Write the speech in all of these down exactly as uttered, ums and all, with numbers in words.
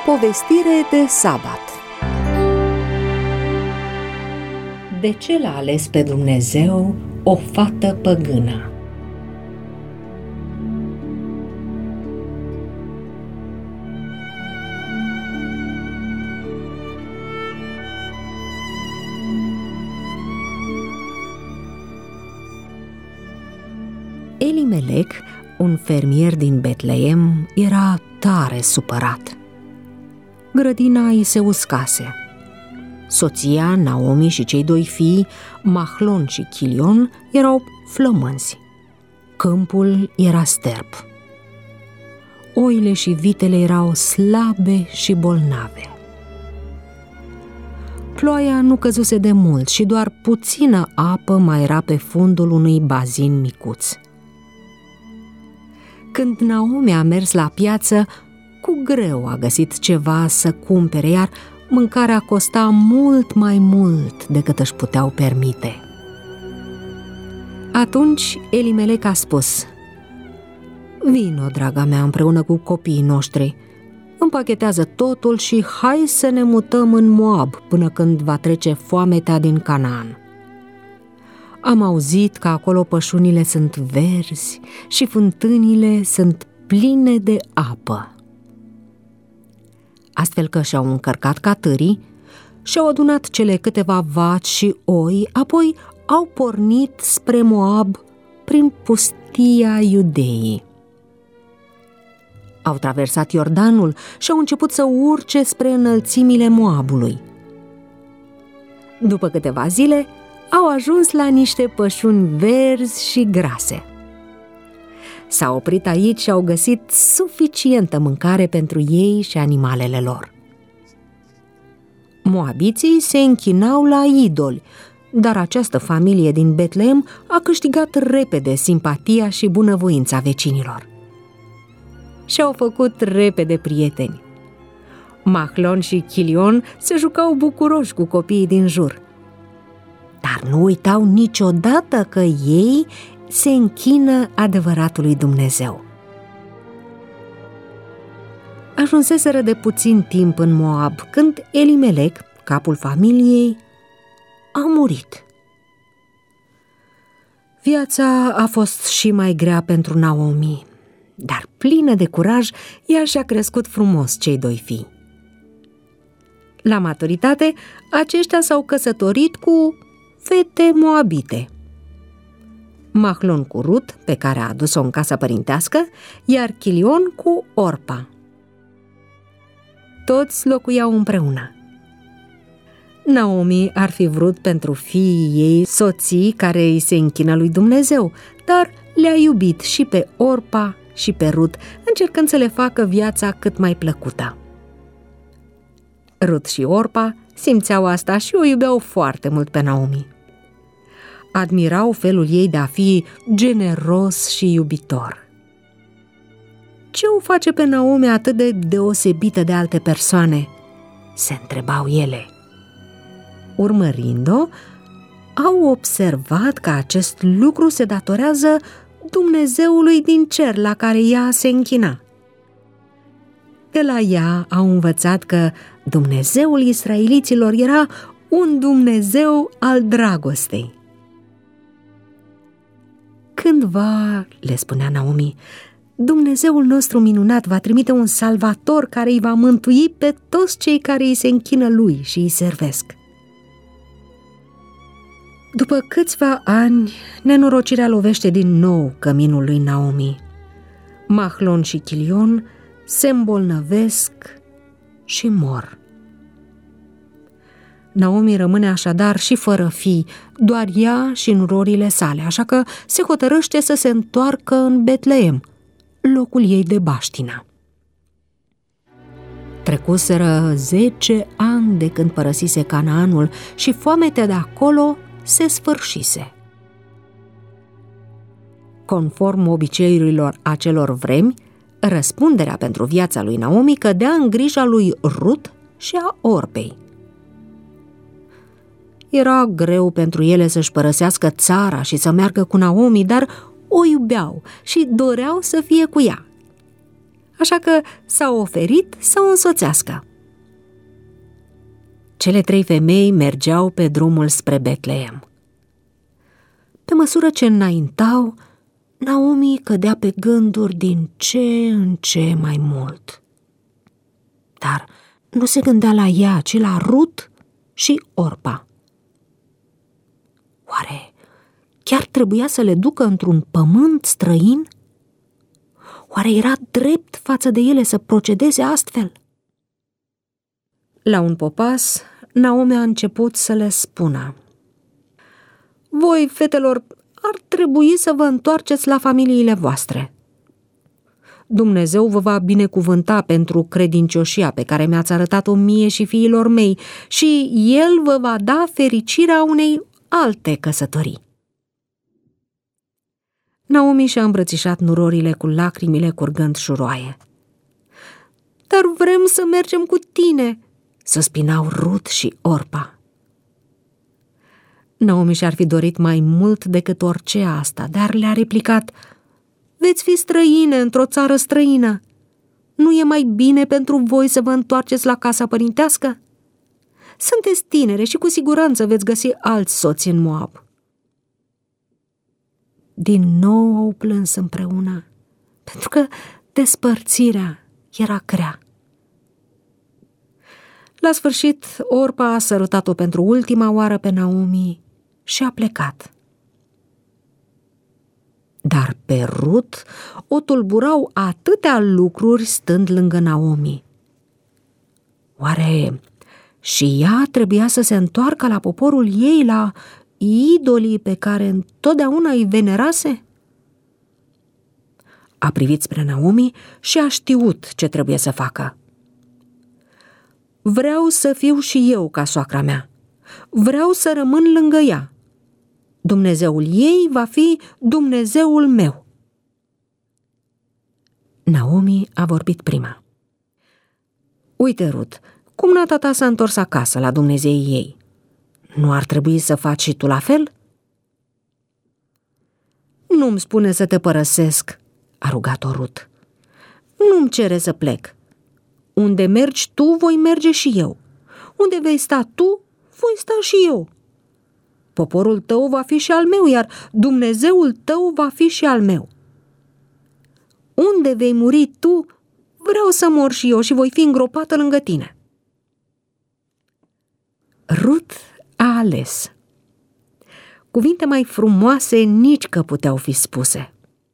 Povestire de sabat. De ce l-a ales pe Dumnezeu o fată păgână? Elimelec, un fermier din Betleem, era tare supărat. Grădina îi se uscase. Soția, Naomi, și cei doi fii, Mahlon și Chilion, erau flămânzi. Câmpul era sterb. Oile și vitele erau slabe și bolnave. Ploaia nu căzuse de mult și doar puțină apă mai era pe fundul unui bazin micuț. Când Naomi a mers la piață, cu greu a găsit ceva să cumpere, iar mâncarea costa mult mai mult decât își puteau permite. Atunci Elimelec a spus: "Vino, draga mea, împreună cu copiii noștri, împachetează totul și hai să ne mutăm în Moab până când va trece foametea din Canaan. Am auzit că acolo pășunile sunt verzi și fântânile sunt pline de apă." Astfel că și-au încărcat catârii, și-au adunat cele câteva vaci și oi, apoi au pornit spre Moab prin pustia Iudeii. Au traversat Iordanul și au început să urce spre înălțimile Moabului. După câteva zile, au ajuns la niște pășuni verzi și grase. S-au oprit aici și au găsit suficientă mâncare pentru ei și animalele lor. Moabiții se închinau la idoli, dar această familie din Betleem a câștigat repede simpatia și bunăvoința vecinilor. Și-au făcut repede prieteni. Mahlon și Chilion se jucau bucuroși cu copiii din jur, dar nu uitau niciodată că ei se închină adevăratului Dumnezeu. Ajunseseră de puțin timp în Moab când Elimelec, capul familiei, a murit. Viața a fost și mai grea pentru Naomi, dar plină de curaj, ea și-a crescut frumos cei doi fii. La maturitate, aceștia s-au căsătorit cu fete moabite. Mahlon cu Rut, pe care a adus-o în casa părintească, iar Chilion cu Orpa. Toți locuiau împreună. Naomi ar fi vrut pentru fiii ei soții care îi se închină lui Dumnezeu, dar le-a iubit și pe Orpa și pe Rut, încercând să le facă viața cât mai plăcută. Rut și Orpa simțeau asta și o iubeau foarte mult pe Naomi. Admirau felul ei de a fi generos și iubitor. Ce o face pe Naomi atât de deosebită de alte persoane? Se întrebau ele. Urmărind-o, au observat că acest lucru se datorează Dumnezeului din cer la care ea se închina. De la ea au învățat că Dumnezeul israeliților era un Dumnezeu al dragostei. Cândva, le spunea Naomi, Dumnezeul nostru minunat va trimite un salvator care îi va mântui pe toți cei care îi se închină lui și îi servesc. După câțiva ani, nenorocirea lovește din nou căminul lui Naomi. Mahlon și Chilion se îmbolnăvesc și mor. Naomi rămâne așadar și fără fii, doar ea și nurorile sale, așa că se hotărăște să se întoarcă în Betleem, locul ei de baștină. Trecuseră zece ani de când părăsise Canaanul și foametea de acolo se sfârșise. Conform obiceiurilor acelor vremi, răspunderea pentru viața lui Naomi cădea în grija lui Rut și a Orpei. Era greu pentru ele să-și părăsească țara și să meargă cu Naomi, dar o iubeau și doreau să fie cu ea. așa că s-a oferit să o însoțească. Cele trei femei mergeau pe drumul spre Betleem. Pe măsură ce înaintau, Naomi cădea pe gânduri din ce în ce mai mult. Dar nu se gândea la ea, ci la Rut și Orpa. Oare chiar trebuia să le ducă într-un pământ străin? Oare era drept față de ele să procedeze astfel? La un popas, Naomi a început să le spună: voi, fetelor, ar trebui să vă întoarceți la familiile voastre. Dumnezeu vă va binecuvânta pentru credincioșia pe care mi-ați arătat-o mie și fiilor mei și El vă va da fericirea unei alte căsătorii. Naomi și-a îmbrățișat nurorile cu lacrimile curgând șuroaie. Dar vrem să mergem cu tine, suspinau Rut și Orpa. Naomi și-ar fi dorit mai mult decât orice asta, dar le-a replicat: veți fi străine într-o țară străină. Nu e mai bine pentru voi să vă întoarceți la casa părintească? Sunteți tinere și cu siguranță veți găsi alți soți în Moab. Din nou au plâns împreună, pentru că despărțirea era grea. La sfârșit, Orpa a sărutat-o pentru ultima oară pe Naomi și a plecat. Dar pe Rut o tulburau atâtea lucruri stând lângă Naomi. Oare și ea trebuia să se întoarcă la poporul ei, la idolii pe care întotdeauna îi venerase? A privit spre Naomi și a știut ce trebuie să facă. Vreau să fiu și eu ca soacra mea. Vreau să rămân lângă ea. Dumnezeul ei va fi Dumnezeul meu. Naomi a vorbit prima. Uite, Rut, cumnata ta s-a întors acasă la Dumnezeii ei. Nu ar trebui să faci și tu la fel? Nu-mi spune să te părăsesc, a rugat-o Rut. Nu-mi cere să plec. Unde mergi tu, voi merge și eu. Unde vei sta tu, voi sta și eu. Poporul tău va fi și al meu, iar Dumnezeul tău va fi și al meu. Unde vei muri tu, vreau să mor și eu și voi fi îngropată lângă tine. Rut a ales. Cuvinte mai frumoase nici că puteau fi spuse.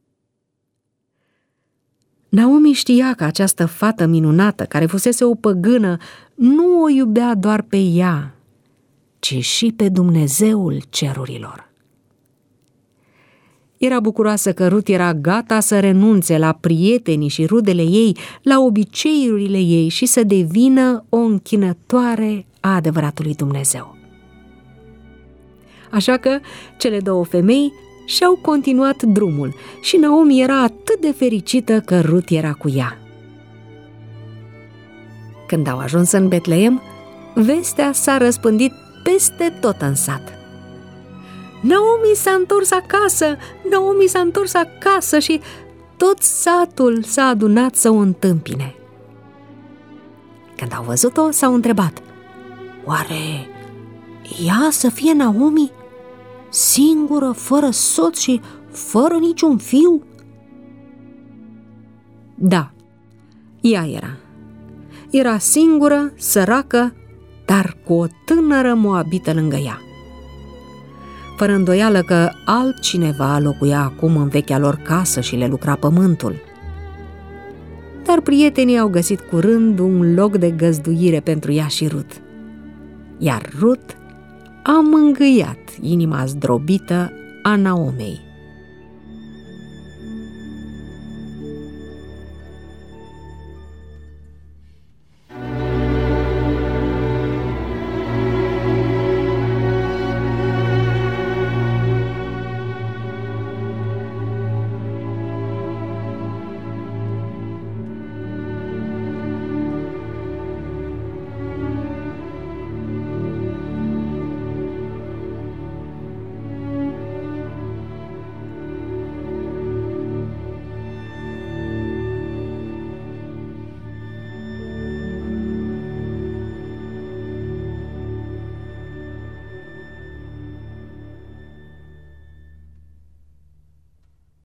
Naomi știa că această fată minunată, care fusese o păgână, nu o iubea doar pe ea, ci și pe Dumnezeul cerurilor. Era bucuroasă că Rut era gata să renunțe la prietenii și rudele ei, la obiceiurile ei și să devină o închinătoare a adevăratului Dumnezeu. Așa că cele două femei și-au continuat drumul și Naomi era atât de fericită că Rut era cu ea. Când au ajuns în Betleem, vestea s-a răspândit peste tot în sat. Naomi s-a întors acasă, Naomi s-a întors acasă și tot satul s-a adunat să o întâmpine. Când au văzut-o, s-au întrebat: oare ea să fie Naomi? Singură, fără soț și fără niciun fiu? Da, ea era. Era singură, săracă, dar cu o tânără moabită lângă ea. Fără îndoială că altcineva locuia acum în vechea lor casă și le lucra pământul. Dar prietenii au găsit curând un loc de găzduire pentru ea și Rut. Iar Rut a mângâiat inima zdrobită a Naomei.